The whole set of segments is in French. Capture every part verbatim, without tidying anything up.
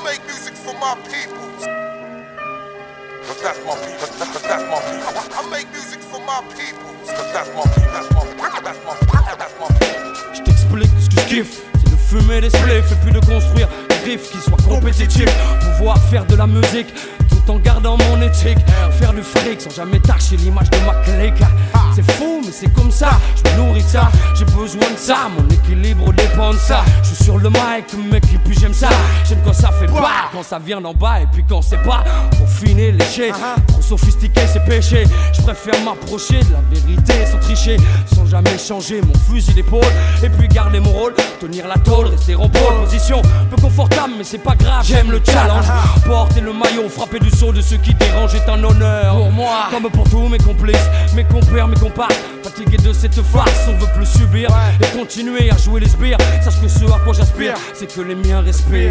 make music for my people. But that's my people. But that's my people. I make music for my people. But that's my people. That's my people. That's my people. That's my people. Je t'explique ce que je kiffe. C'est de fumer des spliffs et puis de construire des riffs qui soient compétitifs. Pouvoir faire de la musique tout en gardant mon éthique. Faire du fric sans jamais tâcher l'image de ma clique. C'est fou mais c'est comme ça, je me nourris de ça. J'ai besoin de ça, mon équilibre dépend de ça. Je suis sur le mic mec et puis j'aime ça. J'aime quand ça fait pas, quand ça vient d'en bas. Et puis quand c'est pas, pour finir léché. Trop sophistiqué c'est péché. Je préfère m'approcher de la vérité sans tricher. Sans jamais changer mon fusil d'épaule. Et puis garder mon rôle, tenir la tôle, rester en pole position. Peu confortable mais c'est pas grave, j'aime le challenge. Porter le maillot, frapper du saut de ceux qui dérangent est un honneur pour moi. Comme pour tous mes complices, mes compères, mes comparses. Fatigué de cette farce, on veut plus subir et continuer à jouer les sbires. Sache que ce à quoi j'aspire, c'est que les miens respirent.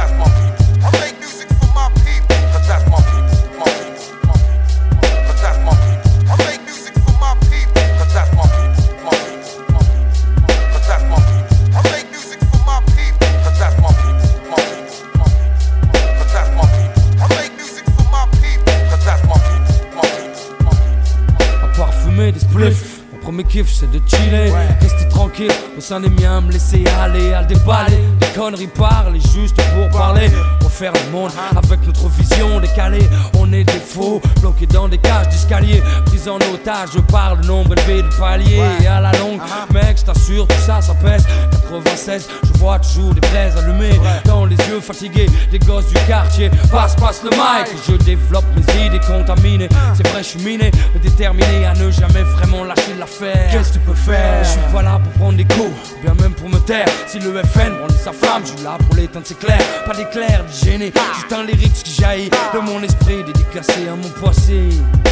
Des spliffs, mon premier kiff c'est de chiller, ouais. Rester tranquille au sein des miens, me laisser aller à déballer. Des conneries parler juste pour parler. Refaire le monde avec notre vision décalée. On est des faux, bloqués dans des cages d'escalier. Pris en otage par le nombre élevé de paliers, ouais. Et à la longue, uh-huh. Mec je t'assure tout ça ça pèse. Quatre-vingt-seize, je vois toujours des braises allumées, ouais. Dans les yeux fatigués des gosses du quartier. Passe, passe le mic, je développe mes idées contaminées. C'est vrai je suis miné, mais déterminé à ne jamais vraiment lâcher l'affaire. Qu'est-ce que tu peux faire? Je suis pas là pour prendre des coups, bien même pour me taire. Si le F N brandit sa flamme, je suis là pour l'éteindre, c'est clair. Pas d'éclair, de gêner, juste un lyrics qui jaillit de mon esprit, dédicacé à mon passé.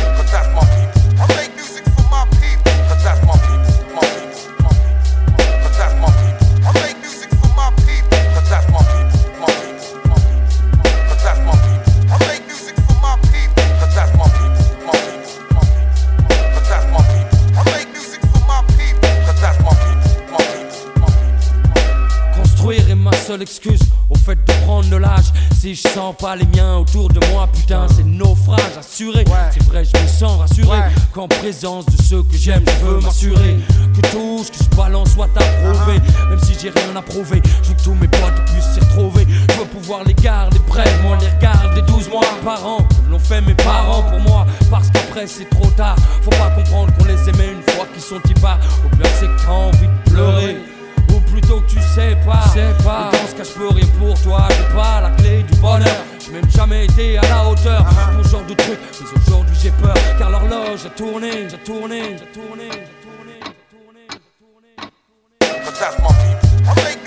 Seule excuse au fait de prendre de l'âge. Si je sens pas les miens autour de moi, putain c'est naufrage assuré, ouais. C'est vrai je me sens rassuré, ouais. Qu'en présence de ceux que j'aime je veux m'assurer que tout ce que je balance soit approuvé, uh-huh. Même si j'ai rien à prouver, je veux que tous mes potes puissent s'y retrouver. Je veux pouvoir les garder près, moi les regarder douze mois par an, comme l'ont fait mes parents pour moi. Parce qu'après c'est trop tard, faut pas comprendre qu'on les aimait une fois qu'ils sont y pas. Au pire c'est que t'as envie de pleurer, ou plutôt que tu sais pas, sais pas. Et dans ce cas je peux rien pour toi, j'ai pas la clé du bonheur. J'ai même jamais été à la hauteur uh-huh. Pour ce genre de truc, mais aujourd'hui j'ai peur. Car l'horloge a tourné, j'ai tourné, j'ai tourné, j'ai tourné, j'ai tourné, j'ai tourné, j'ai tourné.